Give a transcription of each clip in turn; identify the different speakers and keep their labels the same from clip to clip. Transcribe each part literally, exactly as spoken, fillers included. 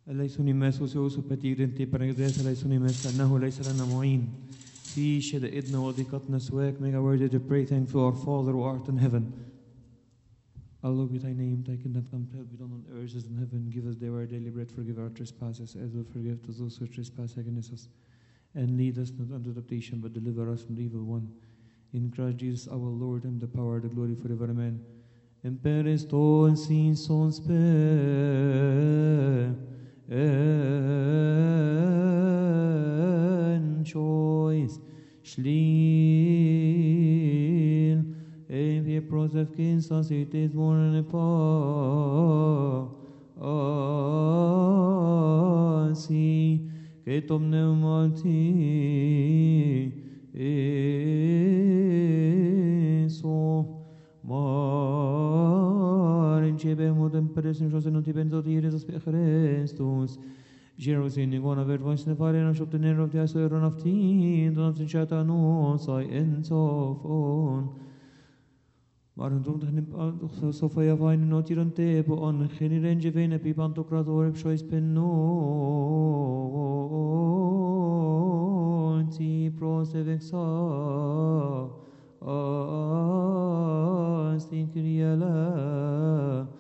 Speaker 1: ليس نماس وسوس بتير انتي برنجداس ليس نماس أنه ليس لنا معين في شدائدنا وضيقتنا سواك. Make our word to pray thankful our Father who art in heaven. Hallowed be thy name, thy kingdom come, thy will be done on earth as in heaven. Give us daily our daily bread, forgive our trespasses as we forgive to those who trespass against us. And lead us not into temptation, but deliver us from the evil one. In Christ Jesus our Lord, and the power, the glory forever. Amen. Imperis ton sin son spare en choice schlil evie prosef kinsas it is born in pa si ketom pneumati eso mar in cebe modem peresin jose non ti benzo di Jesus Christus Jerusalem igona ver voice ne fare na shop the name of the aso ron of teen don't chata no sai en so on Waren toen de Sofia Vine not hier een tebo on geen range vene pipanto krator choice penno ti prosevexa stinkriala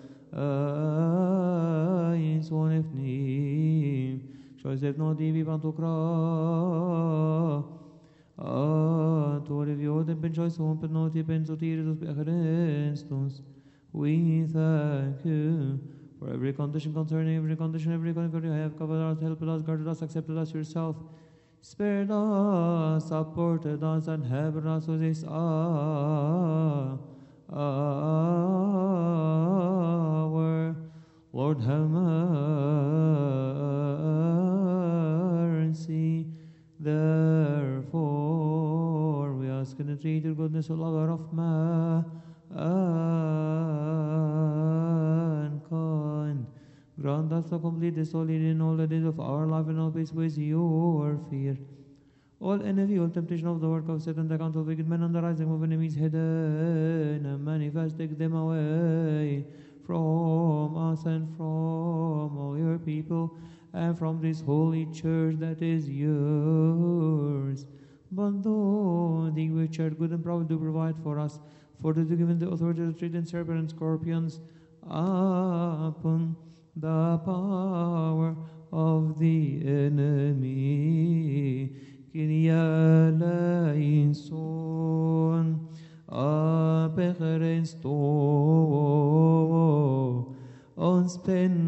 Speaker 1: in son efni choice no divi panto kra Ah, Tore viode ben choice on penoti ben sotiris Christus. We thank you for every condition concerning every condition, every condition you have covered us, helped us, guarded us, accepted us yourself, spared us, supported us, and helped us with this hour. Our Lord have mercy. Therefore, we ask in the treated goodness of lover of mankind. Grant us to complete the solid in all the days of our life and all peace with your fear. All envy, all temptation of the work of Satan, the account of wicked men and the rising of enemies hidden, and manifest, take them away from us and from all your people, and from this holy church that is yours. But though thee which art good and proud do provide for us, for to given the authority to tread in serpents and scorpions upon the power of the enemy. Kyrie eleison, apecherensto, ons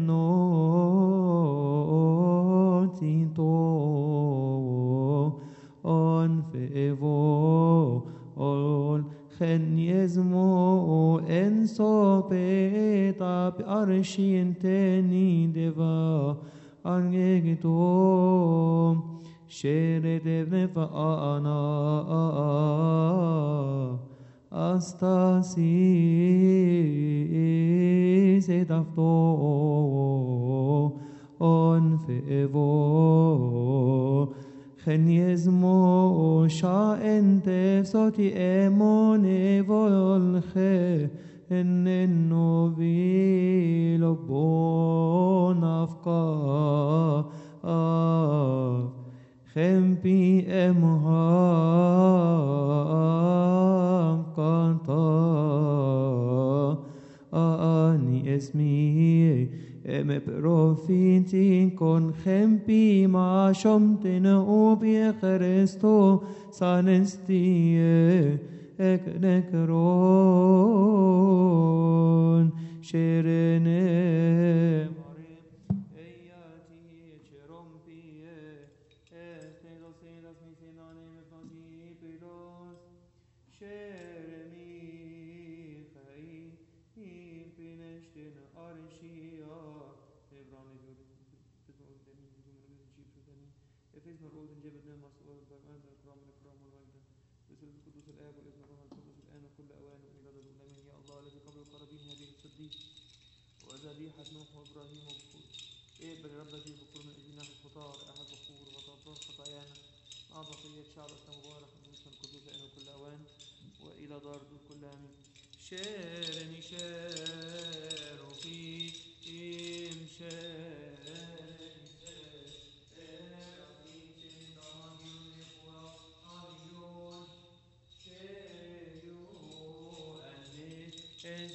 Speaker 1: penotito, on fevo, on geniesmo, en sopeta, arscienteni deva, angegito, shere devnefa ana, Astasis et afto on fevo geniesmo shaente soti emone volche en novi lobonafka Chempi emham kanta ani esmi em profitin con chempi ma shomtena obie Christo sanestie ek nekron sherene وذبيحة نوح وإبراهيم وبخور اقبل رب ذي بخور من أجلنا الخطار أحد بخور وتغفر خطايانا مع بقية شعب مبارك باسم القدوس إنه كل أوان وإلى دار كل آمين. شارني شارو في إم شارني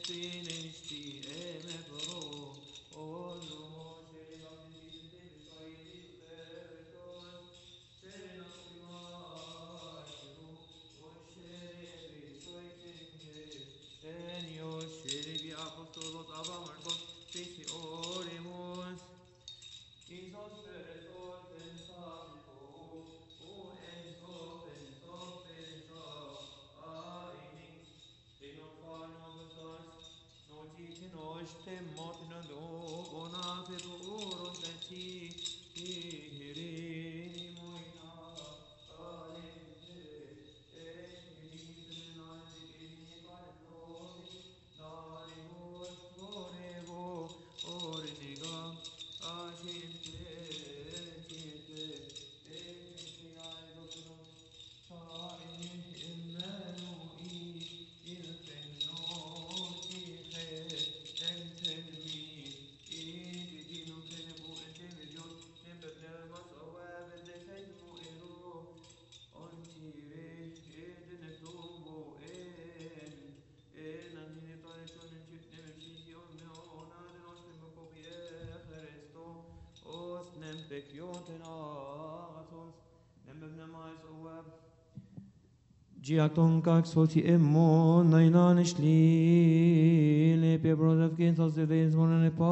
Speaker 1: Giacton kak soti emmo nainan ishli le pe brodev kin tos de days morning pa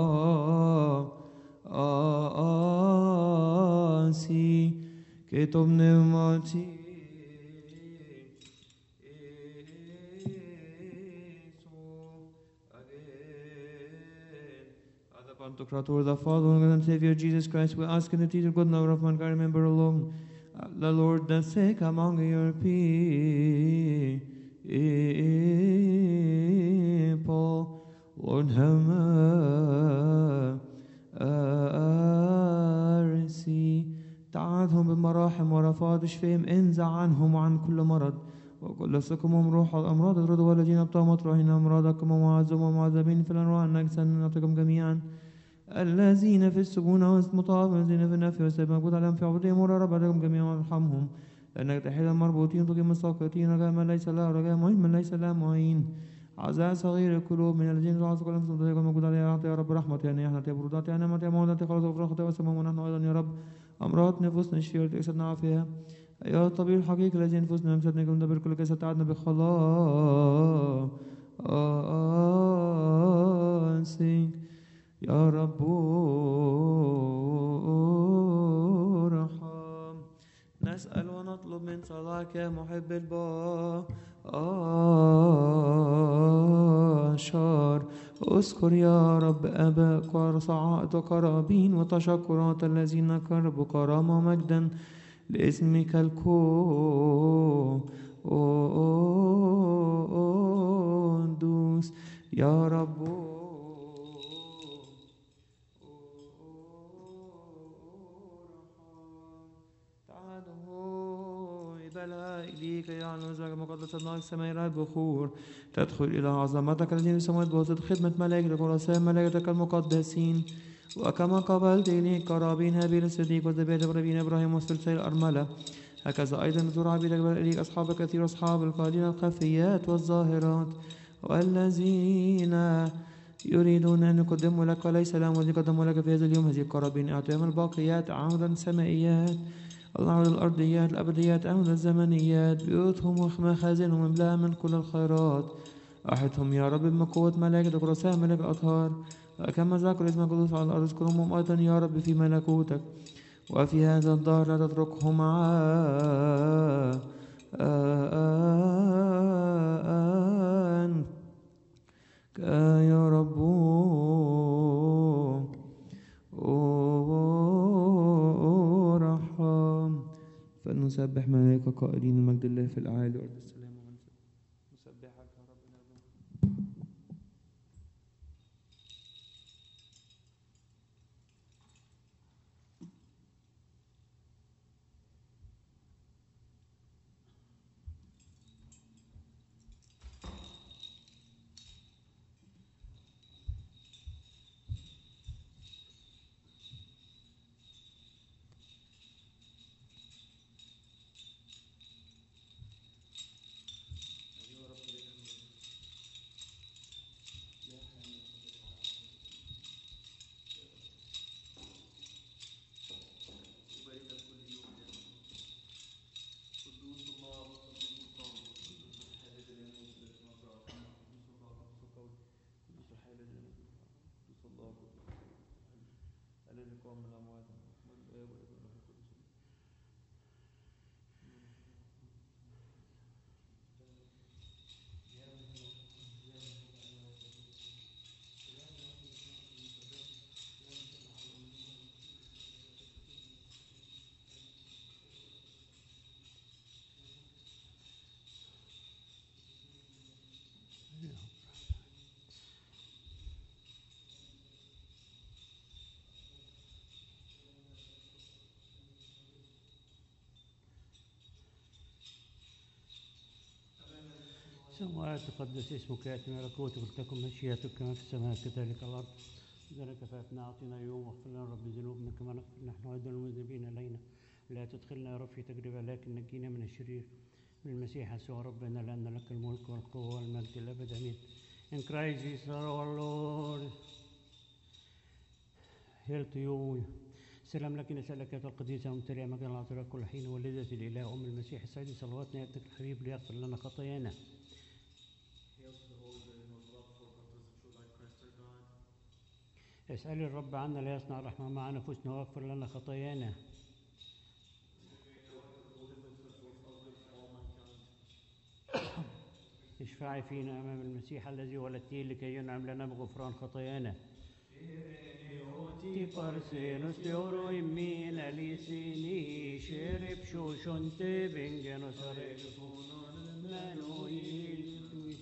Speaker 1: a si ke tom pneumati Pantocrator, the Father and Savior Jesus Christ, we ask in the teacher good number of mankind, remember along the Lord the sick among your people. Lord, have mercy. تعاهدهم بالمراحم ورفاض اشفهم انزع عنهم وعن كل مرض وكل سقمهم روح الأمراض اطردوا والذين ابطأوا مطرحين أمراضكم ومعذبين ومعذبين في الأنواع النجسة نعطيكم جميعا الذين في السجون والمطابقين في النفي والسيب موجود عليهم في عبودهم ورب عليكم جميعا وارحمهم لأنك تحيل المربوطين تقيم الساقطين رجاء من ليس له رجاء معين من ليس له معين عزاء صغير القلوب من الذين تعصوا كلهم في صدقكم موجود عليها أعطي يا رب رحمة يعني احنا برودات يعني نعمة موعدة خلاص وفرخة وسمام ونحن أيضا يا رب أمراض نفوسنا نشفي وتكسرنا عافية أيها الطبيب الحقيقي الذي نفوسنا يمسدنا كم دبر كل جسد تعدنا بخلاصك يا رب ارحم نسأل ونطلب من صلاحك يا محب البشر اذكر يا رب أباك ورصاعات وقرابين وتشكرات الذين كربوا كرامة ومجدا لاسمك القدوس يا رب إليك يا نوزك مقدسة نار السماء بخور تدخل إلى عظمتك الذين في السماوات بواسطة خدمة ملائكتك ورسائل ملائكتك المقدسين وكما قبلت إليك قرابين هابيل الصديق وذبيحة إبراهيم إبراهيم وثلثي الأرملة هكذا أيضا نزور عبيدك بل إليك أصحاب كثير أصحاب القائلين الخفيات والظاهرات والذين يريدون أن يقدموا لك وليس لهم والذي قدموا لك في هذا اليوم هذه القرابين أعطيهم الباقيات عودا سمائيات الله الأرضيات الأبديات أمن الزمنيات بيوتهم ومخازنهم املاها من كل الخيرات أحدهم يا رب من قوة ملائكتك ورسائل ملك الأطهار كما ذكر اسمك القدوس على الأرض اذكرهم أيضا يا رب في ملكوتك وفي هذا الدهر لا تتركهم عنك يا رب فلنسبح ملائكة قائلين المجد الله في الأعالي وأرض السلام ونسبحك يا رب نعبدك الذي قام من الأموات والآب والابن والروح القدس.
Speaker 2: سماوات تقدس اسمك، يأتي ملكوتك، ولتكن مشيئتك كما في السماء كذلك على الأرض. إذا كفافنا أعطينا اليوم، واغفر لنا رب ذنوبنا كما نغفر نحن أيضا المذنبين إلينا، لا تدخلنا يا رب في تجربة لكن نجينا من الشرير، من المسيح يسوع ربنا، لأن لك الملك والقوة والمجد الأبد آمين. In Christ Jesus our Lord. Hail to you. سلام لك، نسألك يا القديسة وممتلئة مجال العطاء كل حين، والدة الإله أم المسيح السيد، صلواتنا يأتك الحبيب ليغفر لنا خطايانا. اسأل الرب عنا ليصنع رحمة مع نفوسنا ويغفر لنا خطايانا. اشفعي فينا أمام المسيح الذي ولدتيه لكي ينعم لنا بغفران خطايانا. Ti parsenos te oro in mina lisini, sherib shoshon te vengano sarefonon manoil,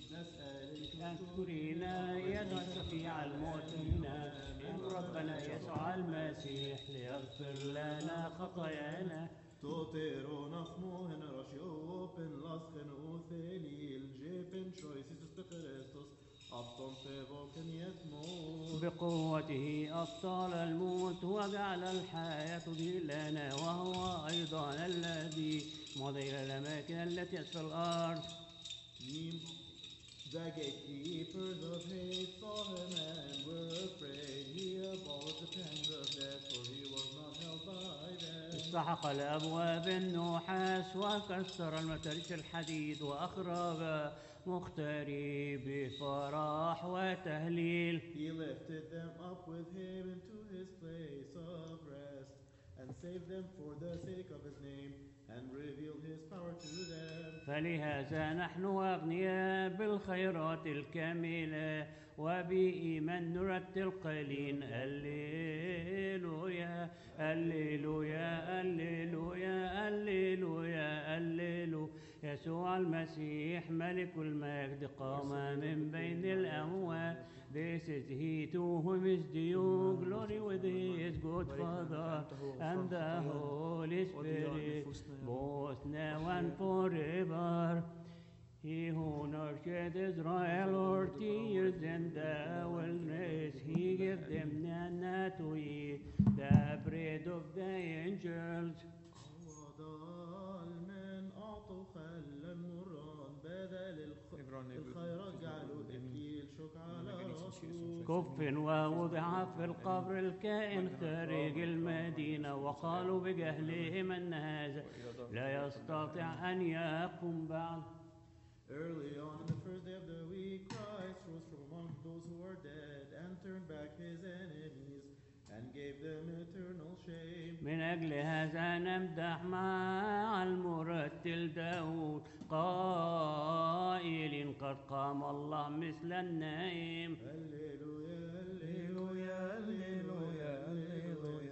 Speaker 2: أذكرنا يا شفيع الموتينا، إن ربنا يسوع المسيح ليغفر لنا خطايانا.
Speaker 3: Toteron afmohen rashopen lasken uthelil jepen choices bekerestos abston tevoken yetmo.
Speaker 2: بقوته أبطال الموت وجعل الحياة لنا، وهو أيضا الذي مضى إلى الأماكن التي أسفل الأرض.
Speaker 3: The gatekeepers of hate saw him and were afraid. He abolished the pangs of death, for he was not held by them.
Speaker 2: استحق الأبواب النحاس وكسر المتاريس الحديد، وأخرج مختاري بفرح وتهليل.
Speaker 3: He lifted them up with him into his place of rest, and saved them for the sake of his name, and revealed his power to them.
Speaker 2: فلهذا نحن أغنياء بالخيرات الكاملة، وبإيمان نرتل قائلين الليلويا الليلويا الليلويا الليلويا الليلويا. يسوع المسيح ملك المجد قام من بين الأموات. This is he to whom is due glory with his good Father and the Holy Spirit, both now and forever. He who nurtured Israel forty years in the wilderness, he gave them manna to eat, the bread of the angels.
Speaker 3: وضال أعطوا خلا مران بدل الخيرات، جعلوا إكليل شوك على راسه.
Speaker 2: كف ووضع في القبر الكائن خارج المدينة، وقالوا بجهلهم أن هذا لا يستطيع أن يقوم بعد.
Speaker 3: Early on in the first day of the week, Christ rose from among those who are dead and turned back his enemies and gave them eternal shame.
Speaker 2: من أجل هذا نمدح مع المرتل داود قائل قد قام الله مثل النائم.
Speaker 3: هللويا هللويا هللويا هللويا.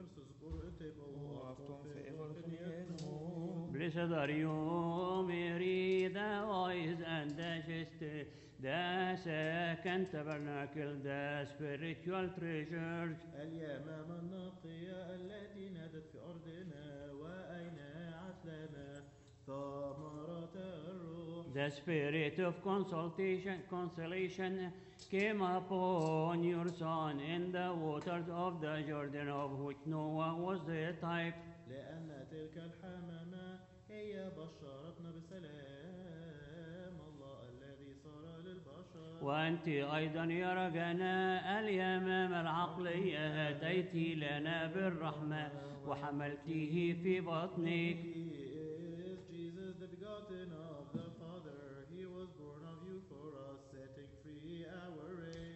Speaker 2: Blessed are you, Mary, the wise and the just, the second tabernacle, the spiritual treasures.
Speaker 3: اليمامة النقية التي نادت في أرضنا، وأينعت لنا ثمرة الروح.
Speaker 2: The spirit of consultation, consolation came upon your son in the waters of the Jordan, of which Noah was the type.
Speaker 3: لأن تلك الحمامة هي بشرتنا بسلام الله الذي صار للبشر.
Speaker 2: وأنت أيضا يا رجانا اليمام العقلية أتيت لنا بالرحمة وحملته في بطنك.
Speaker 3: He is Jesus, the begotten of the Father. He was born of you for us, setting free our race.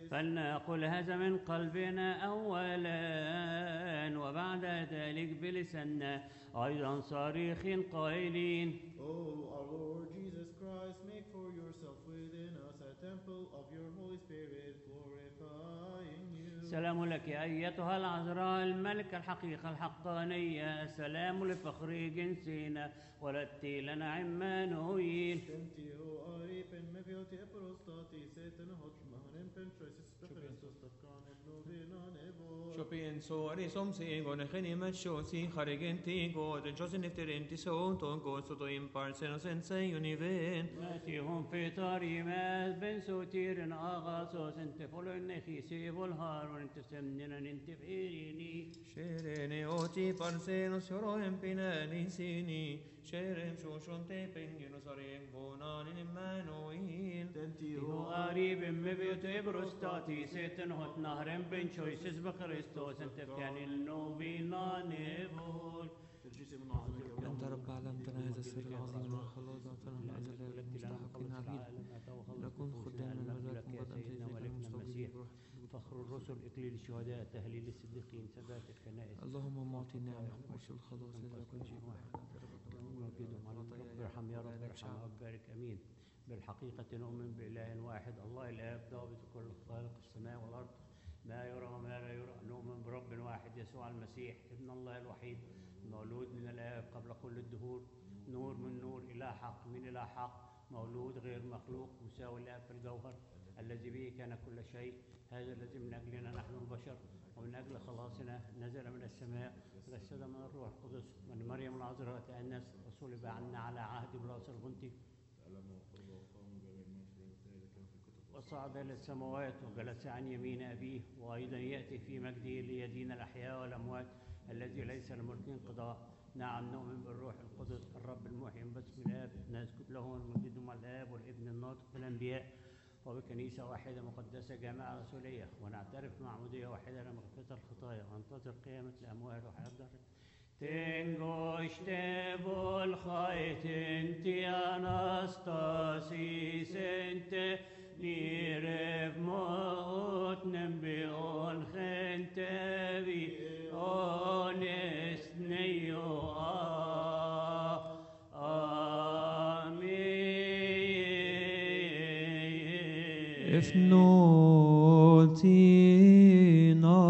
Speaker 2: فلنقل هذا من قلبنا أولا وبعد ذلك بلساننا أيضا صارخين قائلين
Speaker 3: O our Lord Jesus Christ, make for yourself within us a temple of your Holy Spirit, glorifying you.
Speaker 2: سلام لك أيتها العذراء الملكة الحقيقة الحقانية، السلام لفخر جنسنا ولدتي لنا عمانويل.
Speaker 3: Tentio aripen me vioti eprostati seten hot mahanen pentroisis preferensos tatkanet novinan evor.
Speaker 1: Chopin sori som sigon echenim shosi kharigenti god josen ifterenti sonton god soto imparsenos ensei univen.
Speaker 2: ناتيهم في طريمات بن سوتير أغاصوس انت فلن خيسي والهار وانت سمننا انت بإيريني.
Speaker 1: Sherene oti parsenos yoroem pinani sini Sherem shoshon te penginos arem bonan in Emmanuel.
Speaker 3: Tentio
Speaker 2: قريب مبيت بروستاتي سيتن هوت نهرم بن شويسس بخريستوس انت كان النوبينا نيفول.
Speaker 1: أنت رب علمتنا هذا السر العظيم والخلاص أعطنا الأزل المستحقين عبيد نكون خداما وذاكم قد أمسيتنا المستوفين بروح
Speaker 2: فخر الرسل إكليل الشهداء تهليل الصديقين ثبات الكنائس.
Speaker 1: اللهم معطي نعمة وش الخلاص إذا كل شيء واحد
Speaker 2: ارحم يا رب ارحم وبارك امين. بالحقيقة نؤمن بإله واحد الله الآب ضابط كل خالق السماء والأرض ما يرى وما لا يرى. نؤمن برب واحد يسوع المسيح ابن الله الوحيد مولود من الآب قبل كل الدهور نور من نور إله حق من إله حق مولود غير مخلوق مساوي للآب في الجوهر الذي به كان كل شيء. هذا الذي من أجلنا نحن البشر ومن أجل خلاصنا نزل من السماء تجسد من الروح القدس من مريم العذراء تأنس وصلب عنا على عهد براس الغنطي وصعد إلى السماوات وجلس عن يمين أبيه وأيضا يأتي في مجده ليدين الأحياء والأموات الذي ليس لملك انقضاء. نعم نؤمن بالروح القدس الرب المحيي باسم الآب نسجد له ونمجد مع الآب والابن الناطق بالأنبياء وبكنيسة واحدة مقدسة جامعة رسولية ونعترف معمودية واحدة لمغفرة الخطايا وننتظر قيامة الأموات وحياة الدهر. Tengoște volhaiten ti anastasis ente lirev mot nembion gentevi honest neo amen.
Speaker 1: If notina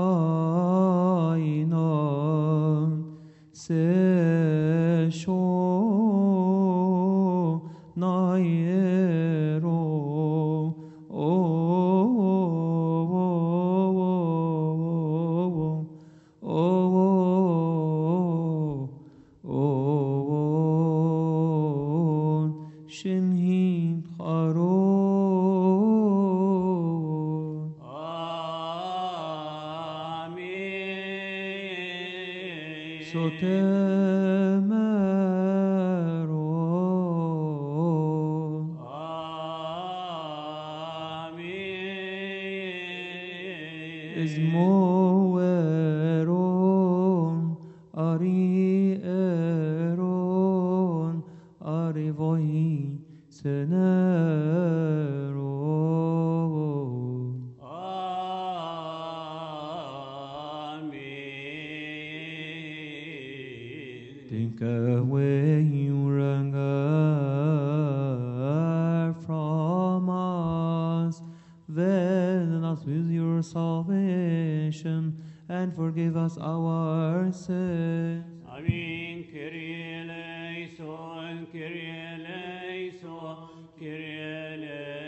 Speaker 1: se sho naero o o o shimhim haron
Speaker 2: Amen.
Speaker 1: sotemero
Speaker 2: Amen.
Speaker 1: izmoeron arieron arivoi senero
Speaker 2: Amen.
Speaker 1: Think away your anger from us, visit us with your salvation, and forgive us our sins.
Speaker 2: Amen. Kyrie eleison, Kyrie eleison, Kyrie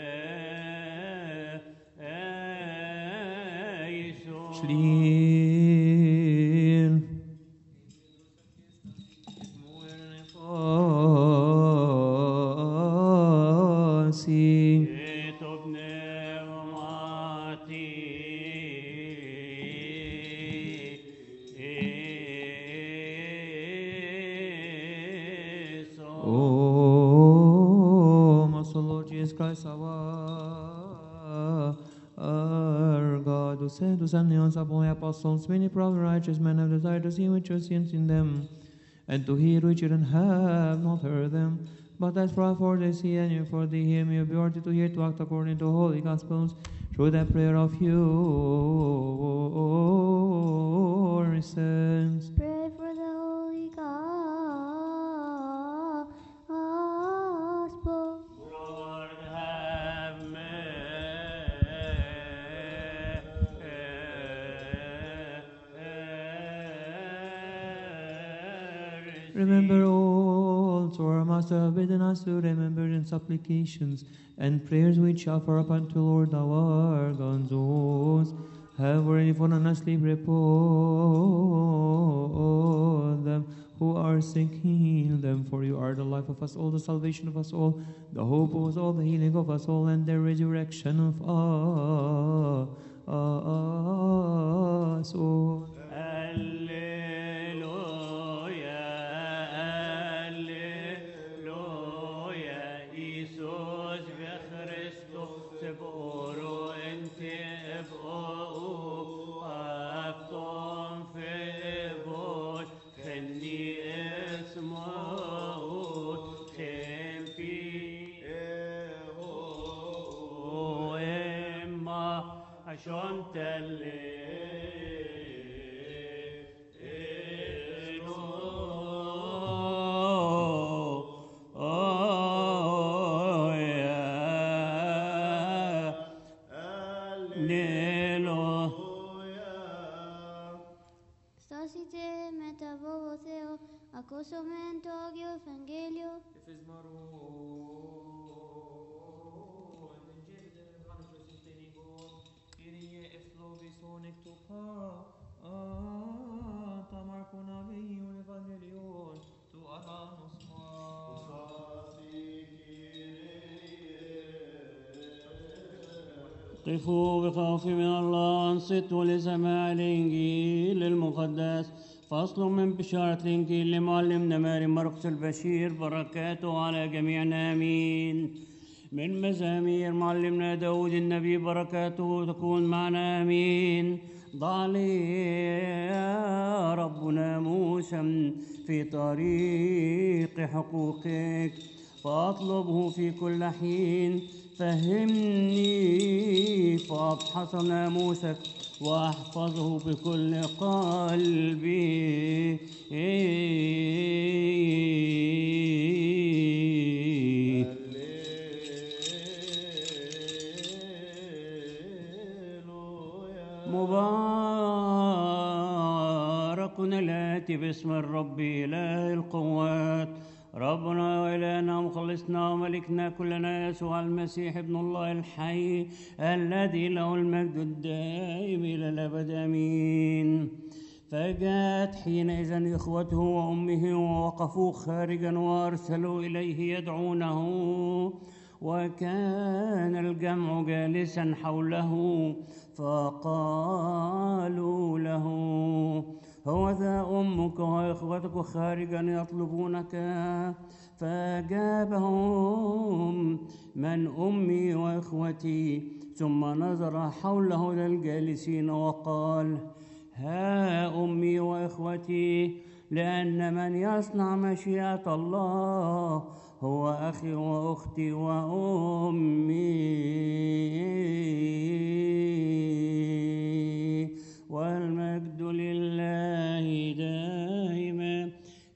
Speaker 2: eleison.
Speaker 1: Shlil. Fasi.
Speaker 2: Etob neumati. Eso.
Speaker 1: Oh, Master Lord Jesus Christ, our, our God, who said to send the upon the apostles, many proud righteous men have desired to see which your sins in them, and to hear which you have not heard them. But as for, for the sea and for the hear me, be worthy to hear to act according to holy gospels, through the prayer of your sins.
Speaker 4: Pray for the Holy Gospel.
Speaker 2: Lord, have mercy.
Speaker 1: Remember also our Master have bidden us to remember in supplications and prayers which offer up unto Lord our God, those have already fallen asleep, repose them who are sick, heal them, for you are the life of us all, the salvation of us all, the hope of us all, the healing of us all, and the resurrection of us all.
Speaker 2: Alleluia, Alleluia, Iisus Christus بقولوا انت ابقوا افتم في ابوش خلي اسمه خمبي اهو اما عشان تلي
Speaker 4: Stasite metavovoseo, accosomento agio evangelio.
Speaker 2: قفوا بخوف من الله انصتوا لسماع الإنجيل المقدس. فصل من بشارة الإنجيل لمعلمنا ماري مرقس البشير، بركاته على جميعنا آمين. من مزامير معلمنا داود النبي، بركاته تكون معنا آمين. ضع لي ربنا موسى في طريق حقوقك، فأطلبه في كل حين. فهمني فأبحث ناموسك وأحفظه بكل قلبي. مبارك الآتي باسم الرب إله القوات، ربنا وإلهنا ومخلصنا وملكنا كلنا يسوع المسيح ابن الله الحي، الذي له المجد الدائم إلى الأبد آمين. فجاءت حينئذ إخوته وأمه ووقفوا خارجا وأرسلوا إليه يدعونه، وكان الجمع جالسا حوله، فقالوا له: هوذا أمك وإخوتك خارجا يطلبونك. فأجابهم: من أمي وإخوتي؟ ثم نظر حوله للجالسين وقال: ها أمي وإخوتي، لأن من يصنع مشيئة الله هو أخي وأختي وأمي. والمجد لله دائما.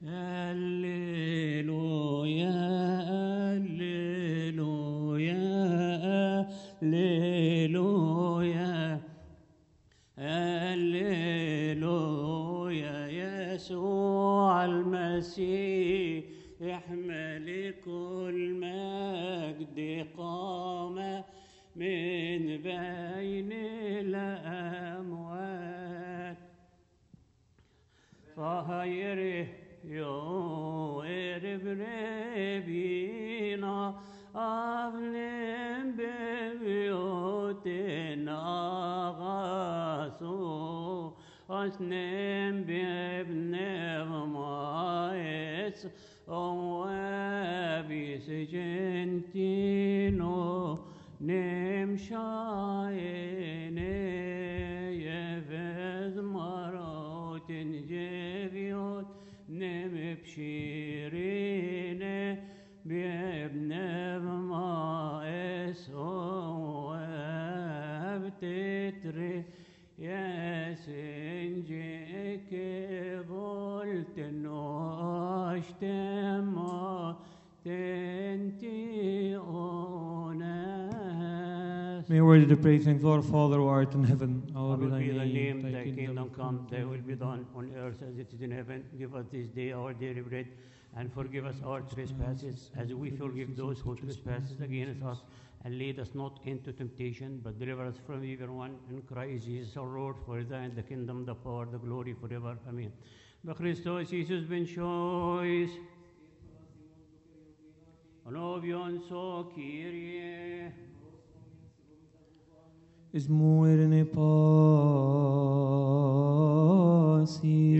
Speaker 2: هللويا هللويا هللويا هللويا. يسوع المسيح ملك المجد قام من بين الأموات. فهيره يو إربربينا أبنم ببيوتنا غاسو أسنم بابن مايس أوابي سجنتينو نمشايني يفز مروت جبيوت نمبشيرين بي sinjike volten oştema tenti ones.
Speaker 1: May you worthy to pray, thank Lord, Father who art in heaven. Hallowed
Speaker 2: Hallowed
Speaker 1: be
Speaker 2: be
Speaker 1: thy
Speaker 2: thy
Speaker 1: name,
Speaker 2: name, thy kingdom come, thy will be done on earth as it is in heaven. Give us this day our daily bread, and forgive us our trespasses, as we forgive those who trespass against us. And lead us not into temptation, but deliver us from evil one. In Christ Jesus our Lord, for thine the kingdom, the power, the glory forever. Amen. By Christos Jesus ben choice. Onovion so Kyrie.
Speaker 1: is muere pasi.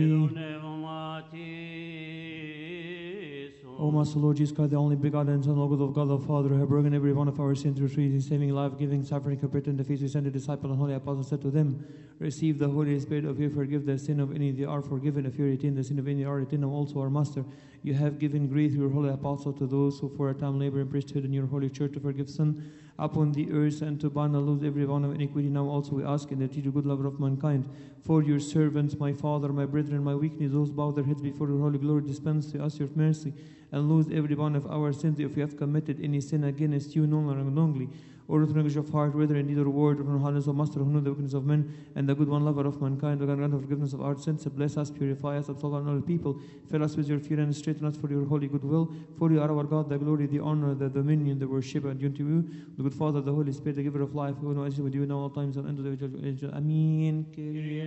Speaker 1: O Master Lord Jesus Christ, the only begotten Son, Lord of God the Father, who have broken every one of our sins through treaty, saving life, giving, suffering, compared in the face, we sent a disciple and holy apostle, said to them, receive the Holy Spirit. If you forgive the sin of any, they are forgiven. If you retain the sin of any, they are retained. Also, our Master, you have given grace through your holy apostle to those who for a time labor in priesthood in your holy church to forgive sin upon the earth and to bind and loose every one of iniquity. Now also we ask in the true good lover of mankind, for your servants, my Father, my brethren, my weakness, those bow their heads before your holy glory, dispense to us your mercy, and lose every one of our sins if we have committed any sin against you, knowingly or unknowingly, or with knowledge of heart, whether in deed or word, or from holiness of Master, who knew the weakness of men, and the good one lover of mankind, who can grant forgiveness of our sins, bless us, purify us, absolve all people, fill us with your fear, and straighten us for your holy goodwill. For you are our God, the glory, the honor, the dominion, the worship, and unto you, the good Father, the Holy Spirit, the giver of life, who knows with you in all times and unto the age of age. Amen. Kyrie.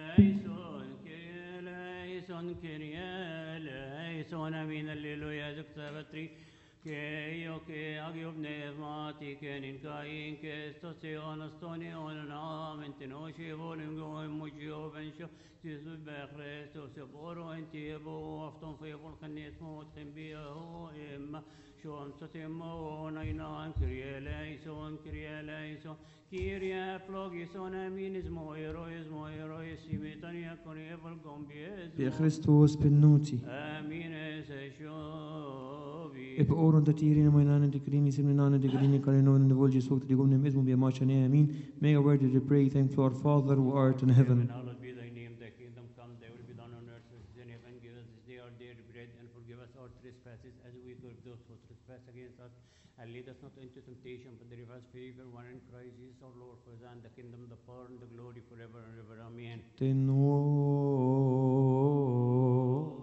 Speaker 2: Son Kyrie eleison, amin, alleluia, zuktavatri, Keio ke agiob nevmati kenin kain ke stose onastoni onam entenoshi volim goim mujio bensho Jesus bechrestos boro entiebo afton febol khanis mot khimbiaho emma shom sotemo nainan krieleison krieleison Kyrie flogison amin ismo erois mo erois simetania con evol gombies
Speaker 1: Be Christus benoti.
Speaker 2: amin eshovi
Speaker 1: E per ora da tiri na mainana de grini sim nana de grini kalino in the volgi sok de gomne mesmo be machane amin. May I worthy to pray, thank to our Father who art in heaven.
Speaker 2: Hallowed be thy name, thy kingdom come, thy will be done on earth as it is in heaven. Give us this day our daily bread, and forgive us our trespasses, as we forgive those who trespass against us. And lead us not into temptation, but deliver us from evil one. In Christ Jesus our Lord, for thine the kingdom, the power, and the glory forever and ever. Amen.
Speaker 1: Tenor.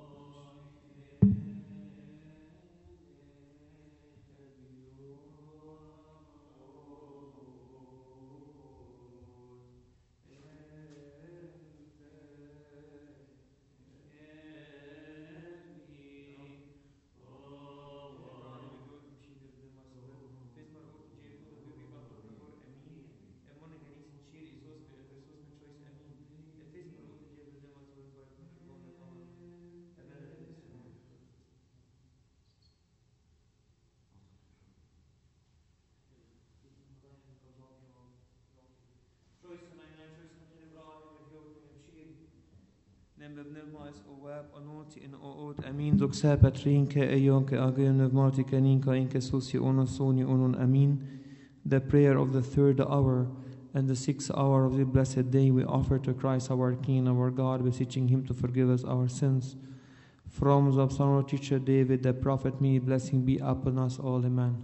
Speaker 1: Nembe pneumais o web anoti in oot amin doxa patrinke ejonke agen pneumatica ninka inke sosi ono soni onon amin. The prayer of the third hour and the sixth hour of the blessed day we offer to Christ our King, our God, beseeching him to forgive us our sins. From the Psalm of teacher David, the prophet, may blessing be upon us all. Amen.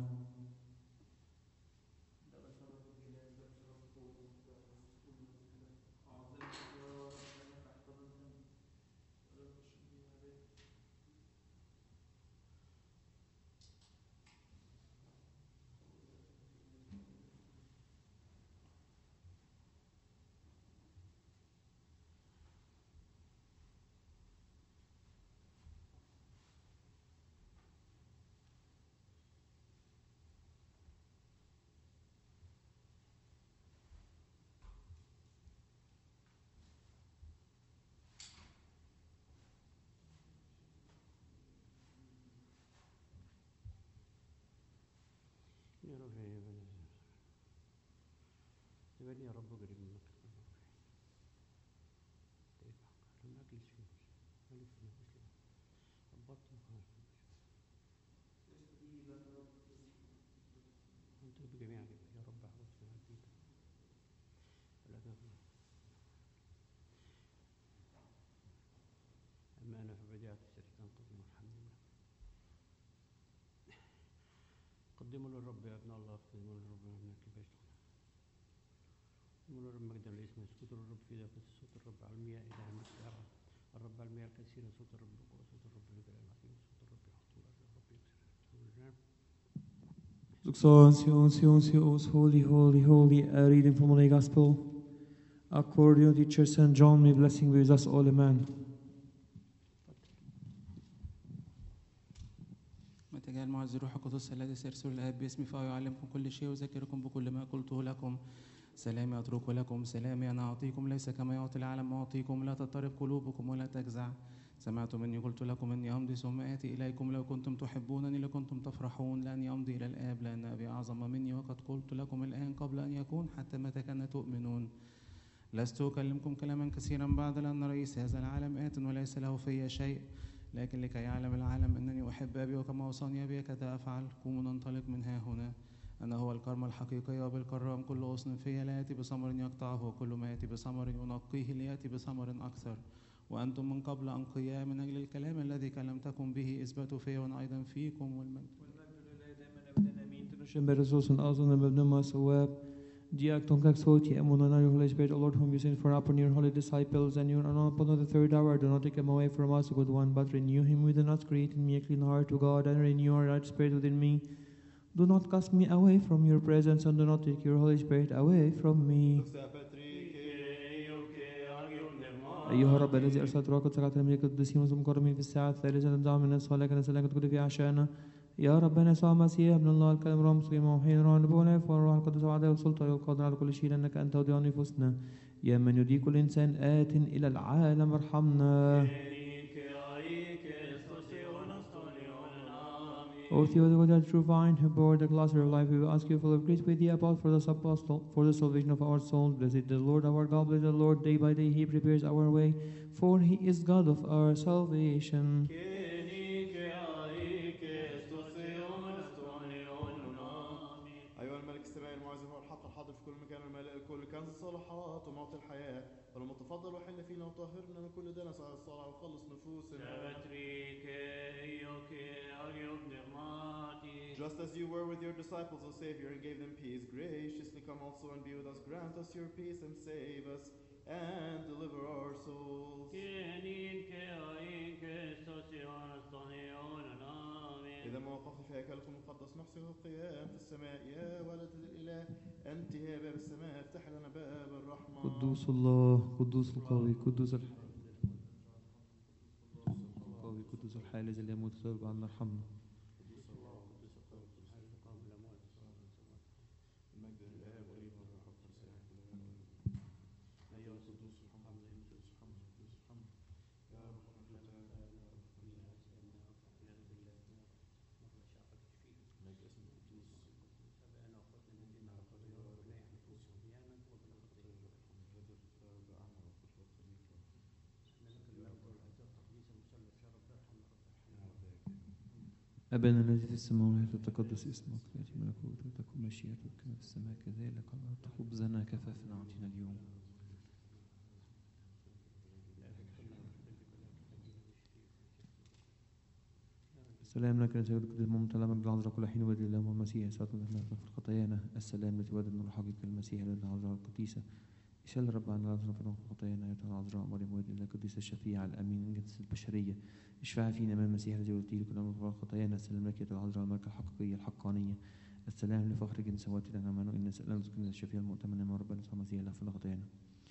Speaker 2: زودني يا رب قريب منك لما أجلس في ألف في المسلم ربطت مخالف أنت بجميع يا رب أحوط في عبيدك ولا تغنى قدموا للرب يا ابن الله، قدموا للرب يا ابن كيف قدموا للرب مجدا لاسمه، اسكتوا للرب في ذاك صوت الرب على المياه إله المسيرة، الرب على المياه الكثيرة، صوت الرب بقوة، صوت الرب بجلال العظيم، صوت الرب يحطم الرب يكسر.
Speaker 1: Sion, Sion, Sion, Sion, holy, holy, holy. A reading from the Holy Gospel. According to teacher Saint John, may blessing be with us all, amen.
Speaker 5: وتجعل معز الروح القدس الذي سيرسل الآب باسمي فيعلمكم كل شيء وذكركم بكل ما قلته لكم. سلامي أترك لكم، سلامي أنا أعطيكم، ليس كما يعطي العالم أعطيكم، لا تضطرب قلوبكم ولا تجزع. سمعتم مني قلت لكم إني أمضي ثم آتي إليكم، لو كنتم تحبونني لكنتم تفرحون، لأني أمضي إلى الآب، لأن أبي أعظم مني، وقد قلت لكم الآن قبل أن يكون، حتى متى كان تؤمنون. لست أكلمكم كلاما كثيرا بعد، لأن رئيس هذا العالم آت وليس له في شيء، لكن لكي يعلم العالم أنني أحب أبي، وكما أوصاني أبي كذا أفعل. قوموا ننطلق من ها هنا. أنا هو الكرم الحقيقي، وبالكرام كل غصن فيا لا يأتي بثمر يقطعه، وكل ما يأتي بثمر ينقيه ليأتي بثمر أكثر. وأنتم من قبل أنقياء من أجل الكلام الذي كلمتكم به، اثبتوا فيه وأنا أيضا فيكم، والمجد
Speaker 1: The act of exaltation, Amen, and your Holy Spirit, O Lord, whom you sent for upon your holy disciples, and your honor upon the third hour, do not take him away from us, O good one, but renew him within us, create in me a clean heart, to God, and renew a right spirit within me. Do not cast me away from your presence, and do not take your Holy Spirit away from me. أيها الرب الذي أرسلت روحك وسكت الملك القديسين والمكرمين في الساعة الثالثة تدعو من الناس ولكن السلام تكون في عشانا. يا ربنا يسوع المسيح ابن الله الكلام روح مسلم وحين روح النبوة والعفو والروح القدس وعداء والسلطة والقادر على كل شيء، لأنك أنت وديان نفوسنا. يا من يدي كل إنسان آت إلى العالم ارحمنا. O Theodore, the true vine, who bore the cluster of life, we will ask you full of grace, with the apostle for the apostle, for the salvation of our souls. Blessed the Lord our God, blessed the Lord, day by day he prepares our way, for he is God of our salvation.
Speaker 3: أيها الملك السماء المعزم والحق الحاضر في كل مكان، الملك كل كنز الصالحات ومعطي الحياة، والمتفضل وحل فينا وطهرنا من كل دنس على الصلاة وخلص نفوسنا. Just as you were with your disciples, O Savior, and gave them peace, graciously come also and be with us. Grant us your peace and save us and deliver our souls. إذا ما وقفنا في هيكلكم المقدس نحسن القيام في السماء، يا ولد الإله أنت يا باب السماء، افتح لنا باب الرحمة.
Speaker 1: قدوس الله، قدوس القوي، قدوس القوي، قدوس الحي الذي لا يموت ويرجع عنا ارحمنا. أبانا الذي في السماوات تتقدس اسمك، يأتي ملكوتك، تكن مشيئتك كما في السماء كذلك على الأرض. خبزنا كفافنا أعطنا اليوم. السلام لك يا سيد القديس ممتلئ مجد العذراء كل حين ودي الله والمسيح ساعة لنا في خطايانا. السلام التي ودد من الحقيقة المسيح لنا العذراء القديسة. يشل رب عنا العذراء في خطايانا أيتها العذراء مريم ودي الله القديسة الشفيعة الأمين من جنس البشرية. اشفع فينا من المسيح الذي ولدتي لكل من خطايانا. السلام لك يا العذراء الملكة الحقيقية الحقانية. السلام لفخر جنس واتي لنا منه إن سألنا ذكرنا الشفيع المؤتمن من ربنا يسوع المسيح له في خطايانا.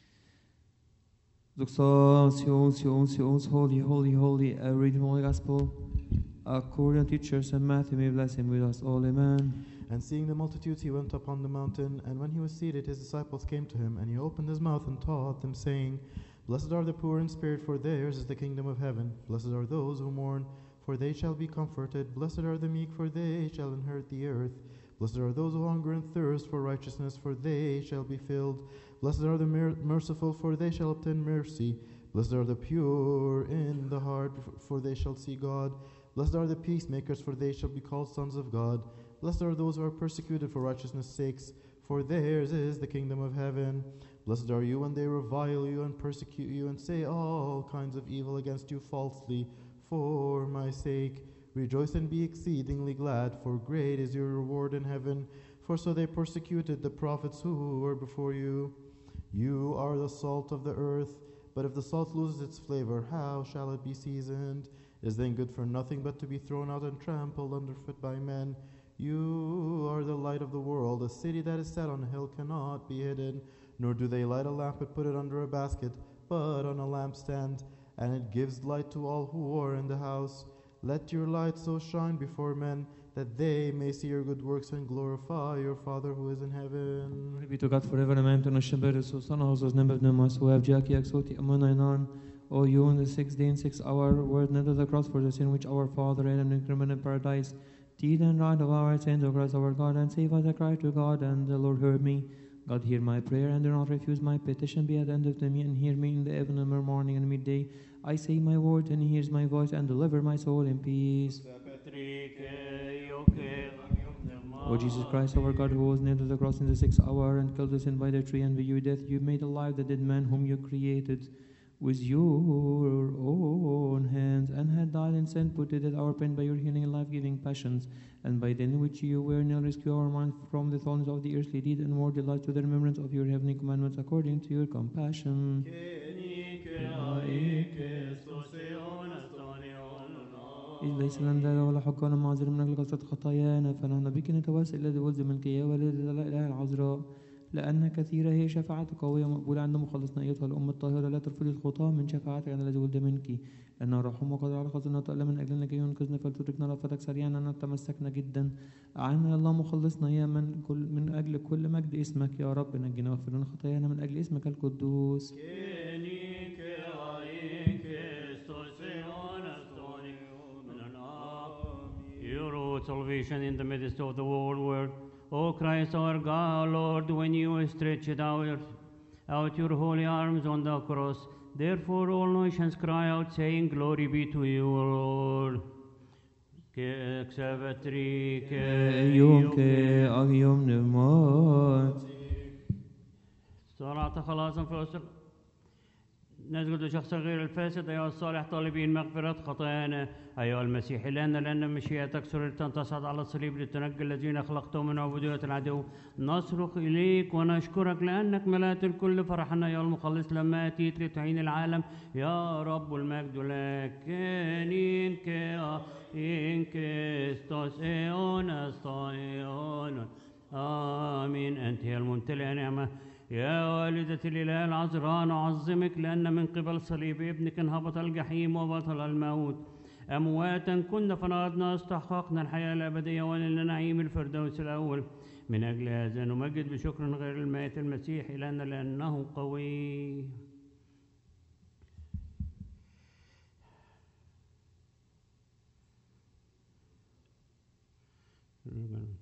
Speaker 1: Doxos, Yos, holy, holy, holy. A reading from the Gospel according to teachers and Matthew. May bless him with us all, amen.
Speaker 3: And seeing the multitudes, he went up on the mountain, and when he was seated, his disciples came to him, and he opened his mouth and taught them, saying, Blessed are the poor in spirit, for theirs is the kingdom of heaven. Blessed are those who mourn, for they shall be comforted. Blessed are the meek, for they shall inherit the earth. Blessed are those who hunger and thirst for righteousness, for they shall be filled. Blessed are the mer- merciful, for they shall obtain mercy. Blessed are the pure in the heart, for they shall see God. Blessed are the peacemakers, for they shall be called sons of God. Blessed are those who are persecuted for righteousness' sakes, for theirs is the kingdom of heaven. Blessed are you when they revile you and persecute you and say all kinds of evil against you falsely for my sake. Rejoice and be exceedingly glad, for great is your reward in heaven, for so they persecuted the prophets who were before you. You are the salt of the earth, but if the salt loses its flavor, how shall it be seasoned? It is then good for nothing but to be thrown out and trampled underfoot by men. You are the light of the world. A city that is set on a hill cannot be hidden, nor do they light a lamp and put it under a basket, but on a lampstand, and it gives light to all who are in the house. Let your light so shine before men, that they may see your good works and glorify your Father who is in heaven.
Speaker 1: Glory be to God forever, amen. To Nashaber, so son of those number of Namas, who have Jackie, Exoti, Amonanon, O you in the sixth day and sixth hour, word not of the cross for the sin which our Father Adam and criminal in paradise, deed and right of our sins, O Christ our God, and save us, I cry to God, and the Lord heard me. God, hear my prayer, and do not refuse my petition. Be attentive to me, and hear me in the evening, and morning, and midday. I say my word, and he hears my voice, and deliver my soul in peace. O Jesus Christ, our God, who was nailed to the cross in the sixth hour, and killed us in by the tree, and by your death you made alive the dead man whom you created with your own hands, and had died in sin, put to death our pain by your healing and life-giving passions, and by the in which you were now rescue our minds from the thorns of the earthly deed, and more delight to the remembrance of your heavenly commandments according to your compassion. إذ ليس لنا ولا حقنا معذر من أجل كثرة خطايانا، فنحن بك نتوسل الذي ولد منك يا ولد الإله العذراء، لأن كثيرة هي شفاعتك قوية مقبولة عند مخلصنا أيتها الأم الطاهرة، لا ترفضي الخطاة من شفاعتك أنا الذي ولد منك، لأنه رحم وقدر على خطانا وتألم من أجلنا كي ينقذنا، فلتدركنا رأفتك سريعا أن تمسكنا جدا. أعنا الله مخلصنا يا من كل من أجل كل مجد اسمك يا رب، نجنا واغفر لنا خطايانا من أجل اسمك القدوس.
Speaker 2: Your salvation in the midst of the whole world. O Christ our God, Lord, when you stretched out, out your holy arms on the cross, therefore all nations cry out, saying, Glory be to you, Lord. صلاة خلاصا في أسر نسجد لشخص غير الفاسد أيها الصالح طالبين مغفرة خطايانا. أيها المسيح لأن لأن مشيئتك سررت أن تصعد على الصليب لتنجي الذين خلقتهم من عبودية العدو، نصرخ إليك ونشكرك لأنك ملأت الكل فرحا أيها المخلص لما أتيت لتعين العالم. يا رب المجد لك إنك إنك استوس إيونس إيونس آمين. أنت هي الممتلئة نعمة يا والدة الإله العذراء، نعظمك لأن من قبل صليب ابنك انهبط الجحيم وبطل الموت. أمواتا كنا فنادنا استحققنا الحياة الأبدية ولنا نعيم الفردوس الأول. من أجل هذا نمجد بشكر غير المائت المسيح إلهنا لأنه قوي.